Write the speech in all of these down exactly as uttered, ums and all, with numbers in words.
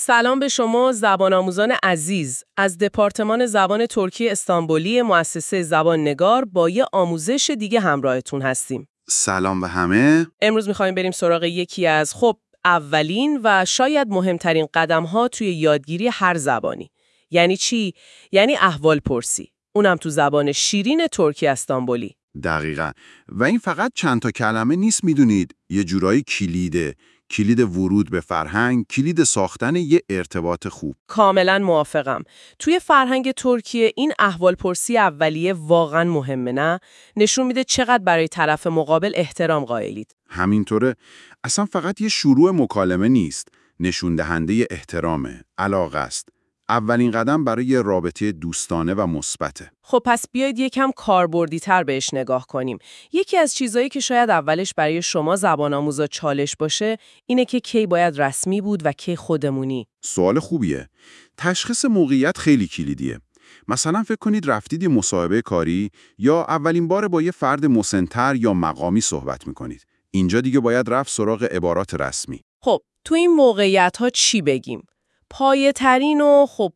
سلام به شما زبان آموزان عزیز از دپارتمان زبان ترکی استانبولی مؤسسه زبان نگار با یه آموزش دیگه همراهتون هستیم. سلام به همه. امروز می‌خوایم بریم سراغ یکی از خب اولین و شاید مهمترین قدم‌ها توی یادگیری هر زبانی. یعنی چی؟ یعنی احوال پرسی. اونم تو زبان شیرین ترکی استانبولی. دقیقاً. و این فقط چند تا کلمه نیست، میدونید، یه جورایی کلیده. کلید ورود به فرهنگ، کلید ساختن یه ارتباط خوب. کاملا موافقم. توی فرهنگ ترکیه این احوالپرسی اولیه واقعا مهمه، نه؟ نشون میده چقدر برای طرف مقابل احترام قائلید. همینطوره. اصلا فقط یه شروع مکالمه نیست. نشون دهنده احترامه، علاقه است. اولین قدم برای یه رابطه دوستانه و مثبته. خب پس بیایید یکم کاربردی تر بهش نگاه کنیم. یکی از چیزایی که شاید اولش برای شما زبان آموزا چالش باشه اینه که کی باید رسمی بود و کی خودمونی. سوال خوبیه. تشخیص موقعیت خیلی کلیدیه. مثلا فکر کنید رفتید یه مصاحبه کاری یا اولین بار با یه فرد مسن‌تر یا مقامی صحبت میکنید. اینجا دیگه باید رفت سراغ عبارات رسمی. خب تو این موقعیت ها چی بگیم؟ پایه ترین و خب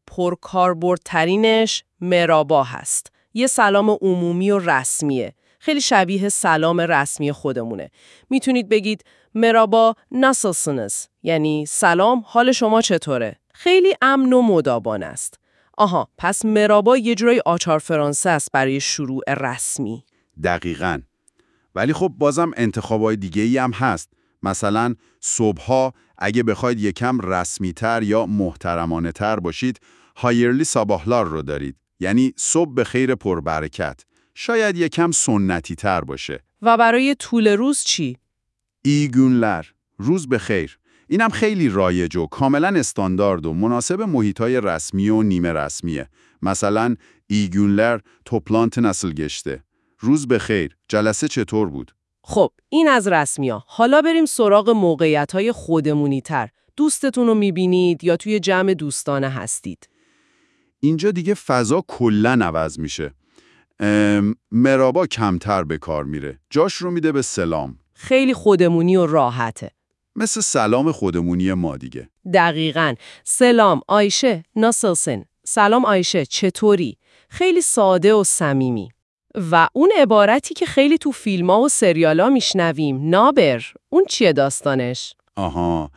پرکاربردترینش مرابا هست. یه سلام عمومی و رسمیه. خیلی شبیه سلام رسمی خودمونه. میتونید بگید مرابا ناسلسنز، یعنی سلام، حال شما چطوره؟ خیلی امن و مدابان است. آها، پس مرابا یه جورای آچار فرانسه است برای شروع رسمی. دقیقاً. ولی خب بازم انتخابای دیگه ای هم هست. مثلا صبحها اگه بخواید یکم رسمی‌تر یا محترمانه تر باشید، هایرلی ساباهلار رو دارید. یعنی صبح بخیر پربرکت. شاید یکم سنتی تر باشه. و برای طول روز چی؟ ای گونلر، روز بخیر. اینم خیلی رایج و کاملا استاندارد و مناسب محیطای رسمی و نیمه رسمیه. مثلا ای گونلر توپلانت نسل گشته. روز بخیر، جلسه چطور بود؟ خب این از رسمی‌ها. حالا بریم سراغ موقعیت‌های خودمونی تر. دوستتون رو می‌بینید یا توی جمع دوستانه هستید. اینجا دیگه فضا کلاً عوض میشه. مرابا کمتر به کار میره. جاش رو میده به سلام. خیلی خودمونی و راحته. مثل سلام خودمونی ما دیگه. دقیقاً. سلام آیشه، ناسلسن. سلام آیشه، چطوری؟ خیلی ساده و صمیمی. و اون عبارتی که خیلی تو فیلم‌ها و سریال‌ها میشنویم، نابر، اون چیه داستانش؟ آها،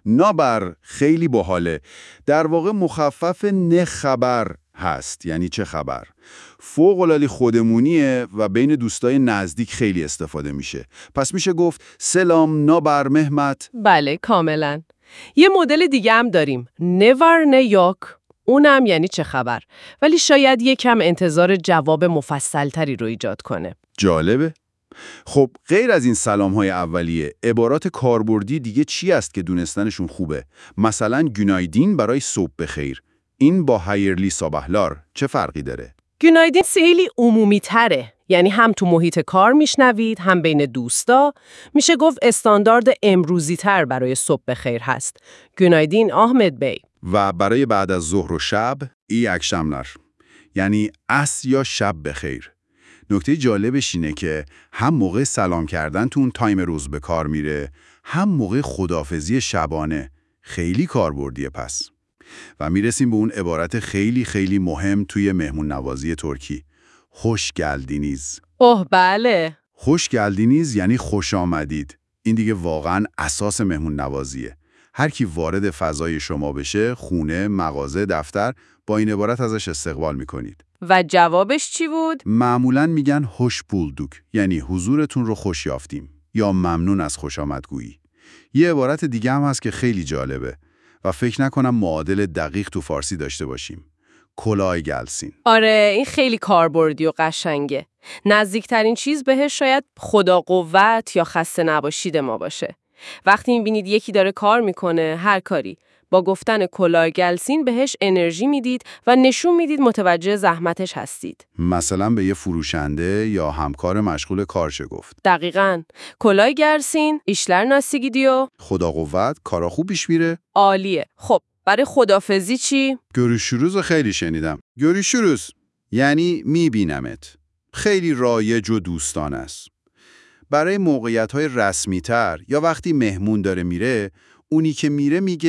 نابر خیلی باحاله. در واقع مخفف نه خبر هست. یعنی چه خبر؟ فوق‌العاده خودمونیه و بین دوستای نزدیک خیلی استفاده میشه. پس میشه گفت سلام نابر مهمت. بله، کاملاً. یه مدل دیگه هم داریم، نور نه یاک. اونم یعنی چه خبر؟ ولی شاید یکم انتظار جواب مفصل‌تری رو ایجاد کنه. جالبه. خب غیر از این سلام‌های اولیه، عبارات کاربردی دیگه چی است که دونستنشون خوبه؟ مثلا گنایدین برای صبح بخیر. این با هایرلی ساباهلار چه فرقی داره؟ گنایدین خیلی عمومی تره. یعنی هم تو محیط کار میشنوید، هم بین دوستا. میشه گفت استاندارد امروزی تر برای صبح بخیر هست. گنایدین احمد بی. و برای بعد از ظهر و شب، ای اکشاملر. یعنی عصر یا شب بخیر. نکته جالبش اینه که هم موقع سلام کردن تو اون تایم روز به کار میره، هم موقع خداحافظی شبانه. خیلی کاربردیه پس. و میرسیم به اون عبارت خیلی خیلی مهم توی مهمون نوازی ترکی. خوش گلدینیز. اوه بله. خوش گلدینیز یعنی خوش آمدید. این دیگه واقعا اساس مهمون نوازیه. هر کی وارد فضای شما بشه، خونه، مغازه، دفتر، با این عبارت ازش استقبال میکنید. و جوابش چی بود؟ معمولاً میگن خوش بولدوک، یعنی حضورتون رو خوش یافتیم، یا ممنون از خوش آمدگویی. یه عبارت دیگه هم هست که خیلی جالبه و فکر نکنم معادل دقیق تو فارسی داشته باشیم. کلاه گلسین. آره، این خیلی کاربردی و قشنگه. نزدیکترین چیز بهش شاید خدا قوت یا خسته نباشید ما باشه. وقتی می‌بینید یکی داره کار میکنه، هر کاری، با گفتن کلاه گلسین بهش انرژی میدید و نشون میدید متوجه زحمتش هستید. مثلا به یه فروشنده یا همکار مشغول کار چه گفت. دقیقاً. کلاه گلسین، ایشلر ناسی گیدیو. خدا قوت، کارا خوب پیش میره. عالیه. خب برای خدافزی چی؟ گریشوروز خیلی شنیدم. گریشوروز یعنی میبینمت. خیلی رایج و دوستانه است. برای موقعیت‌های رسمی‌تر یا وقتی مهمون داره میره، اونی که میره میگه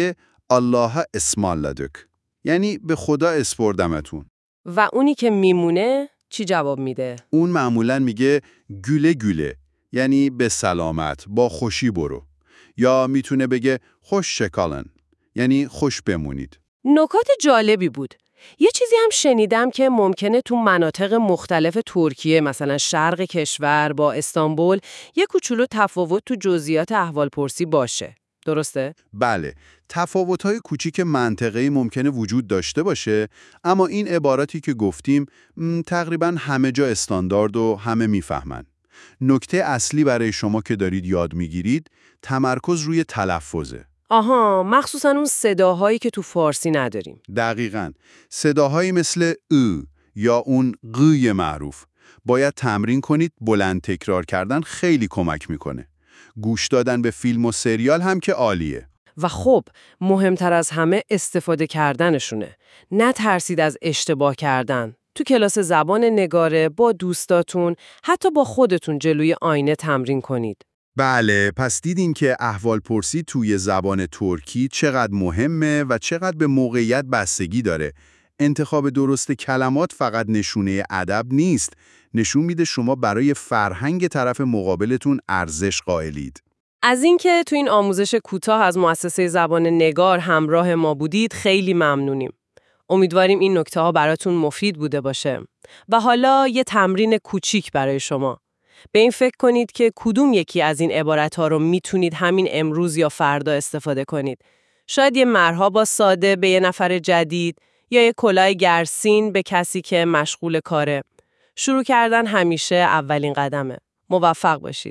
الله اسمال لدک، یعنی به خدا اسپردمتون. و اونی که میمونه چی جواب میده؟ اون معمولاً میگه گوله گوله، یعنی به سلامت، با خوشی برو. یا میتونه بگه خوش شکالن، یعنی خوش بمونید. نکات جالبی بود. یه چیزی هم شنیدم که ممکنه تو مناطق مختلف ترکیه، مثلا شرق کشور با استانبول، یه کوچولو تفاوت تو جزئیات احوالپرسی باشه. درسته؟ بله، تفاوت‌های کوچیک منطقه‌ای ممکنه وجود داشته باشه، اما این عباراتی که گفتیم م، تقریباً همه جا استاندارد و همه میفهمن. نکته اصلی برای شما که دارید یاد میگیرید، تمرکز روی تلفظه. آها، مخصوصا اون صداهایی که تو فارسی نداریم. دقیقاً، صداهایی مثل او یا اون قوی معروف. باید تمرین کنید، بلند تکرار کردن خیلی کمک میکنه. گوش دادن به فیلم و سریال هم که عالیه. و خب، مهمتر از همه استفاده کردنشونه. نترسید از اشتباه کردن. تو کلاس زبان نگاره، با دوستاتون، حتی با خودتون جلوی آینه تمرین کنید. بله، پس دیدین که احوالپرسی توی زبان ترکی چقدر مهمه و چقدر به موقعیت بستگی داره. انتخاب درست کلمات فقط نشونه ادب نیست، نشون میده شما برای فرهنگ طرف مقابلتون ارزش قائلید. از اینکه تو این آموزش کوتاه از مؤسسه زبان نگار همراه ما بودید خیلی ممنونیم. امیدواریم این نکته ها براتون مفید بوده باشه. و حالا یه تمرین کوچیک برای شما. به این فکر کنید که کدوم یکی از این عبارت ها رو میتونید همین امروز یا فردا استفاده کنید. شاید یه مرحبا ساده به یه نفر جدید یا یه کلاه گرسین به کسی که مشغول کاره. شروع کردن همیشه اولین قدمه. موفق باشید.